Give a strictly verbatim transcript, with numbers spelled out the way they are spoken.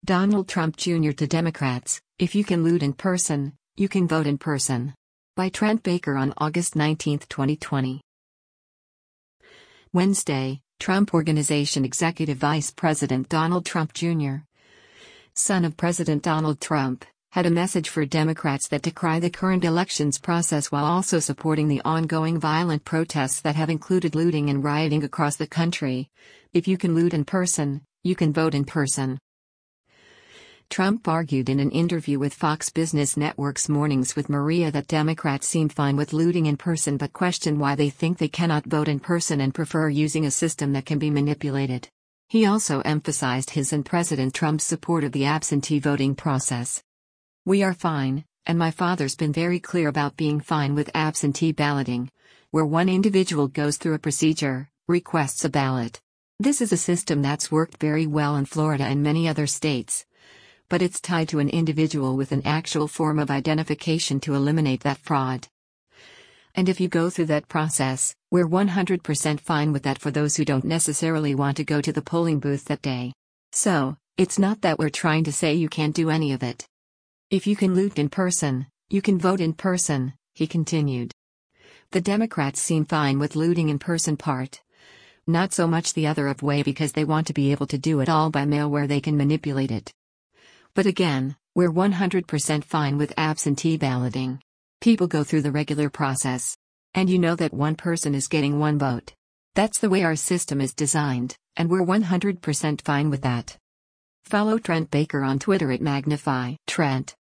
Donald Trump Junior to Democrats, if you can loot in person, you can vote in person. By Trent Baker on August nineteenth, twenty twenty. Wednesday, Trump Organization Executive Vice President Donald Trump Junior, son of President Donald Trump, had a message for Democrats that decry the current elections process while also supporting the ongoing violent protests that have included looting and rioting across the country. If you can loot in person, you can vote in person. Trump argued in an interview with Fox Business Network's Mornings with Maria that Democrats seem fine with looting in person but question why they think they cannot vote in person and prefer using a system that can be manipulated. He also emphasized his and President Trump's support of the absentee voting process. "We are fine, and my father's been very clear about being fine with absentee balloting, where one individual goes through a procedure, requests a ballot. This is a system that's worked very well in Florida and many other states. But it's tied to an individual with an actual form of identification to eliminate that fraud. And if you go through that process, we're one hundred percent fine with that for those who don't necessarily want to go to the polling booth that day. So, it's not that we're trying to say you can't do any of it. If you can loot in person, you can vote in person," he continued. The Democrats seem fine with looting in person part. Not so much the other of way because they want to be able to do it all by mail where they can manipulate it. But again, we're one hundred percent fine with absentee balloting. People go through the regular process. And you know that one person is getting one vote. That's the way our system is designed, and we're one hundred percent fine with that. Follow Trent Baker on Twitter at Magnify Trent.